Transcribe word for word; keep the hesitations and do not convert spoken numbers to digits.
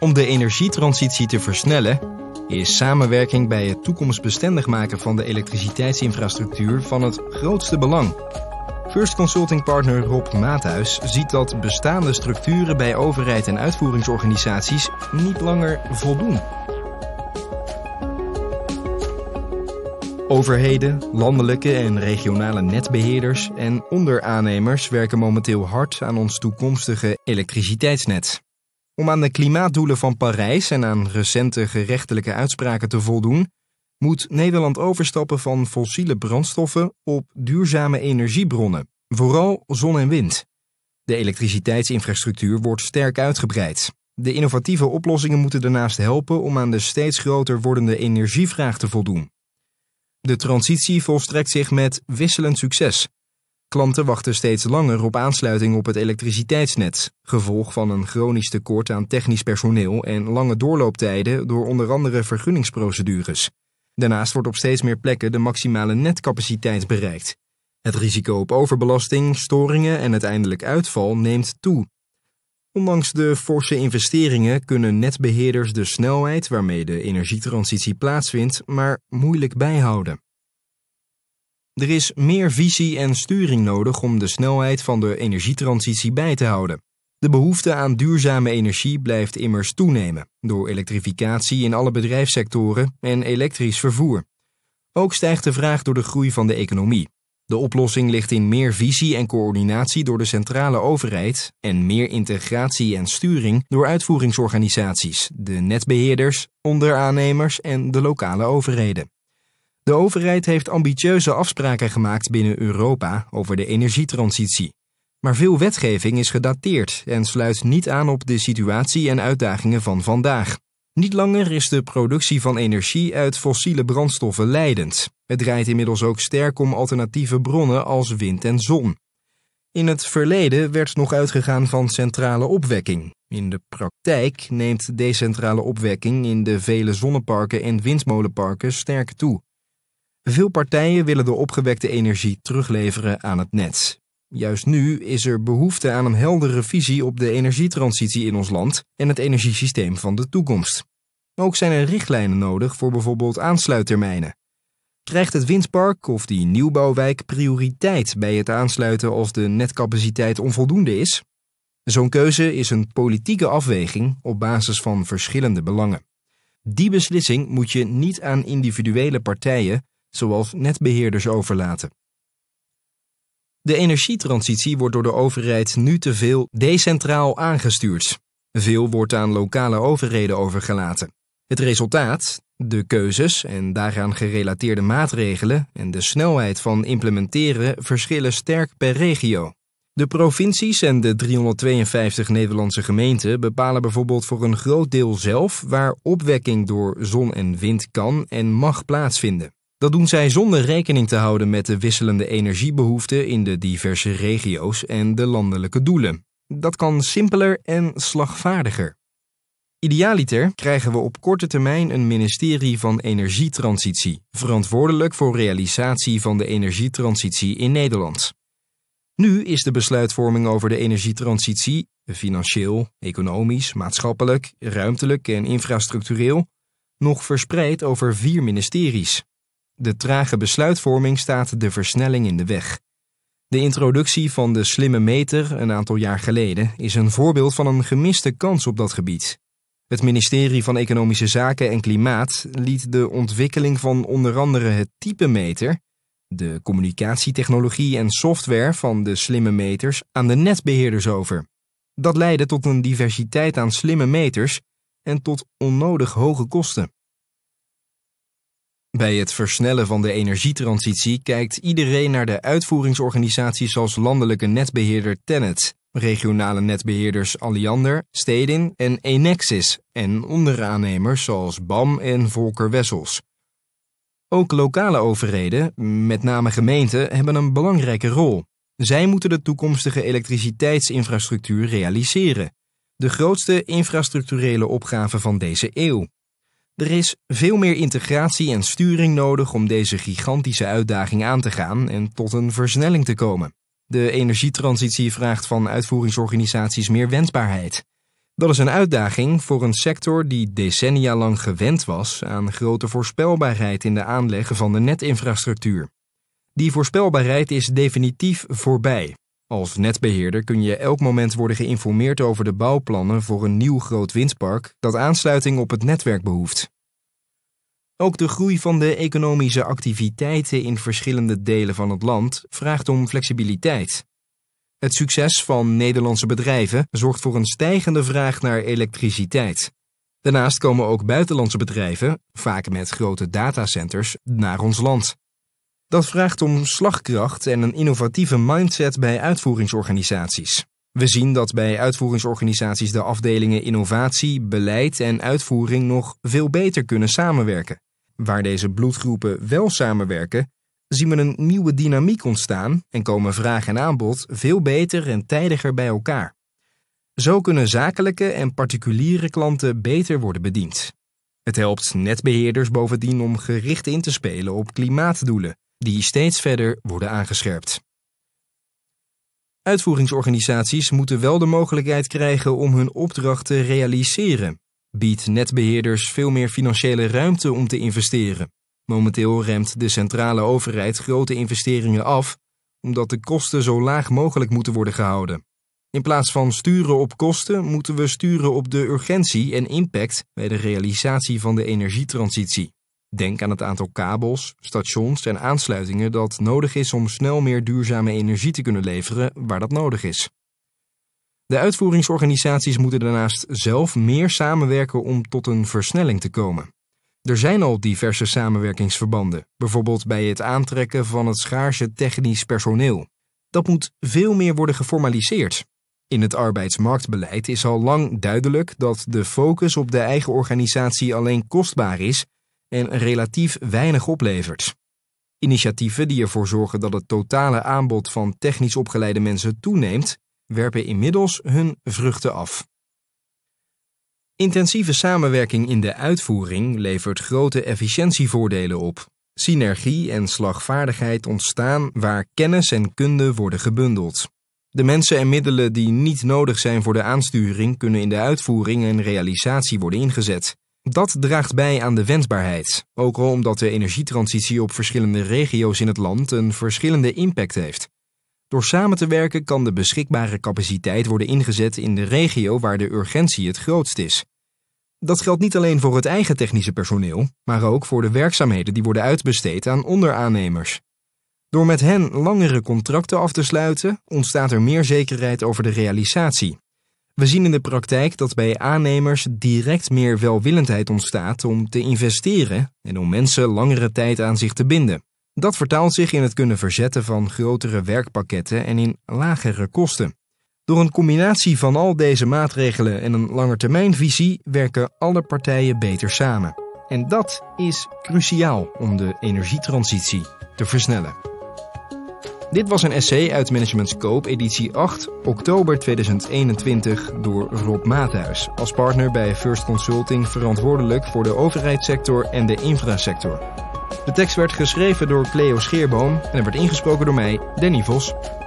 Om de energietransitie te versnellen, is samenwerking bij het toekomstbestendig maken van de elektriciteitsinfrastructuur van het grootste belang. First Consulting partner Rob Maathuis ziet dat bestaande structuren bij overheid en uitvoeringsorganisaties niet langer voldoen. Overheden, landelijke en regionale netbeheerders en onderaannemers werken momenteel hard aan ons toekomstige elektriciteitsnet. Om aan de klimaatdoelen van Parijs en aan recente gerechtelijke uitspraken te voldoen, moet Nederland overstappen van fossiele brandstoffen op duurzame energiebronnen, vooral zon en wind. De elektriciteitsinfrastructuur wordt sterk uitgebreid. De innovatieve oplossingen moeten daarnaast helpen om aan de steeds groter wordende energievraag te voldoen. De transitie volstrekt zich met wisselend succes. Klanten wachten steeds langer op aansluiting op het elektriciteitsnet, gevolg van een chronisch tekort aan technisch personeel en lange doorlooptijden door onder andere vergunningsprocedures. Daarnaast wordt op steeds meer plekken de maximale netcapaciteit bereikt. Het risico op overbelasting, storingen en uiteindelijk uitval neemt toe. Ondanks de forse investeringen kunnen netbeheerders de snelheid waarmee de energietransitie plaatsvindt maar moeilijk bijhouden. Er is meer visie en sturing nodig om de snelheid van de energietransitie bij te houden. De behoefte aan duurzame energie blijft immers toenemen door elektrificatie in alle bedrijfssectoren en elektrisch vervoer. Ook stijgt de vraag door de groei van de economie. De oplossing ligt in meer visie en coördinatie door de centrale overheid en meer integratie en sturing door uitvoeringsorganisaties, de netbeheerders, onderaannemers en de lokale overheden. De overheid heeft ambitieuze afspraken gemaakt binnen Europa over de energietransitie. Maar veel wetgeving is gedateerd en sluit niet aan op de situatie en uitdagingen van vandaag. Niet langer is de productie van energie uit fossiele brandstoffen leidend. Het draait inmiddels ook sterk om alternatieve bronnen als wind en zon. In het verleden werd nog uitgegaan van centrale opwekking. In de praktijk neemt decentrale opwekking in de vele zonneparken en windmolenparken sterk toe. Veel partijen willen de opgewekte energie terugleveren aan het net. Juist nu is er behoefte aan een heldere visie op de energietransitie in ons land en het energiesysteem van de toekomst. Ook zijn er richtlijnen nodig voor bijvoorbeeld aansluittermijnen. Krijgt het windpark of die nieuwbouwwijk prioriteit bij het aansluiten als de netcapaciteit onvoldoende is? Zo'n keuze is een politieke afweging op basis van verschillende belangen. Die beslissing moet je niet aan individuele partijen, zoals netbeheerders, overlaten. De energietransitie wordt door de overheid nu te veel decentraal aangestuurd. Veel wordt aan lokale overheden overgelaten. Het resultaat, de keuzes en daaraan gerelateerde maatregelen en de snelheid van implementeren verschillen sterk per regio. De provincies en de driehonderdtweeënvijftig Nederlandse gemeenten bepalen bijvoorbeeld voor een groot deel zelf waar opwekking door zon en wind kan en mag plaatsvinden. Dat doen zij zonder rekening te houden met de wisselende energiebehoeften in de diverse regio's en de landelijke doelen. Dat kan simpeler en slagvaardiger. Idealiter krijgen we op korte termijn een ministerie van Energietransitie, verantwoordelijk voor realisatie van de energietransitie in Nederland. Nu is de besluitvorming over de energietransitie, financieel, economisch, maatschappelijk, ruimtelijk en infrastructureel, nog verspreid over vier ministeries. De trage besluitvorming staat de versnelling in de weg. De introductie van de slimme meter een aantal jaar geleden is een voorbeeld van een gemiste kans op dat gebied. Het ministerie van Economische Zaken en Klimaat liet de ontwikkeling van onder andere het type meter, de communicatietechnologie en software van de slimme meters aan de netbeheerders over. Dat leidde tot een diversiteit aan slimme meters en tot onnodig hoge kosten. Bij het versnellen van de energietransitie kijkt iedereen naar de uitvoeringsorganisaties als landelijke netbeheerder TenneT, regionale netbeheerders Alliander, Stedin en Enexis en onderaannemers zoals B A M en Volker Wessels. Ook lokale overheden, met name gemeenten, hebben een belangrijke rol. Zij moeten de toekomstige elektriciteitsinfrastructuur realiseren, de grootste infrastructurele opgave van deze eeuw. Er is veel meer integratie en sturing nodig om deze gigantische uitdaging aan te gaan en tot een versnelling te komen. De energietransitie vraagt van uitvoeringsorganisaties meer wendbaarheid. Dat is een uitdaging voor een sector die decennia lang gewend was aan grote voorspelbaarheid in de aanleg van de netinfrastructuur. Die voorspelbaarheid is definitief voorbij. Als netbeheerder kun je elk moment worden geïnformeerd over de bouwplannen voor een nieuw groot windpark dat aansluiting op het netwerk behoeft. Ook de groei van de economische activiteiten in verschillende delen van het land vraagt om flexibiliteit. Het succes van Nederlandse bedrijven zorgt voor een stijgende vraag naar elektriciteit. Daarnaast komen ook buitenlandse bedrijven, vaak met grote datacenters, naar ons land. Dat vraagt om slagkracht en een innovatieve mindset bij uitvoeringsorganisaties. We zien dat bij uitvoeringsorganisaties de afdelingen innovatie, beleid en uitvoering nog veel beter kunnen samenwerken. Waar deze bloedgroepen wel samenwerken, zien we een nieuwe dynamiek ontstaan en komen vraag en aanbod veel beter en tijdiger bij elkaar. Zo kunnen zakelijke en particuliere klanten beter worden bediend. Het helpt netbeheerders bovendien om gericht in te spelen op klimaatdoelen, die steeds verder worden aangescherpt. Uitvoeringsorganisaties moeten wel de mogelijkheid krijgen om hun opdracht te realiseren. Biedt netbeheerders veel meer financiële ruimte om te investeren. Momenteel remt de centrale overheid grote investeringen af, omdat de kosten zo laag mogelijk moeten worden gehouden. In plaats van sturen op kosten, moeten we sturen op de urgentie en impact bij de realisatie van de energietransitie. Denk aan het aantal kabels, stations en aansluitingen dat nodig is om snel meer duurzame energie te kunnen leveren waar dat nodig is. De uitvoeringsorganisaties moeten daarnaast zelf meer samenwerken om tot een versnelling te komen. Er zijn al diverse samenwerkingsverbanden, bijvoorbeeld bij het aantrekken van het schaarse technisch personeel. Dat moet veel meer worden geformaliseerd. In het arbeidsmarktbeleid is al lang duidelijk dat de focus op de eigen organisatie alleen kostbaar is en relatief weinig oplevert. Initiatieven die ervoor zorgen dat het totale aanbod van technisch opgeleide mensen toeneemt, werpen inmiddels hun vruchten af. Intensieve samenwerking in de uitvoering levert grote efficiëntievoordelen op. Synergie en slagvaardigheid ontstaan waar kennis en kunde worden gebundeld. De mensen en middelen die niet nodig zijn voor de aansturing kunnen in de uitvoering en realisatie worden ingezet. Dat draagt bij aan de wendbaarheid, ook al omdat de energietransitie op verschillende regio's in het land een verschillende impact heeft. Door samen te werken kan de beschikbare capaciteit worden ingezet in de regio waar de urgentie het grootst is. Dat geldt niet alleen voor het eigen technische personeel, maar ook voor de werkzaamheden die worden uitbesteed aan onderaannemers. Door met hen langere contracten af te sluiten, ontstaat er meer zekerheid over de realisatie. We zien in de praktijk dat bij aannemers direct meer welwillendheid ontstaat om te investeren en om mensen langere tijd aan zich te binden. Dat vertaalt zich in het kunnen verzetten van grotere werkpakketten en in lagere kosten. Door een combinatie van al deze maatregelen en een langetermijnvisie werken alle partijen beter samen. En dat is cruciaal om de energietransitie te versnellen. Dit was een essay uit Management Scope editie acht, oktober tweeduizend eenentwintig door Rob Maathuis, als partner bij First Consulting verantwoordelijk voor de overheidssector en de infrasector. De tekst werd geschreven door Cleo Scheerboom en er werd ingesproken door mij, Danny Vos.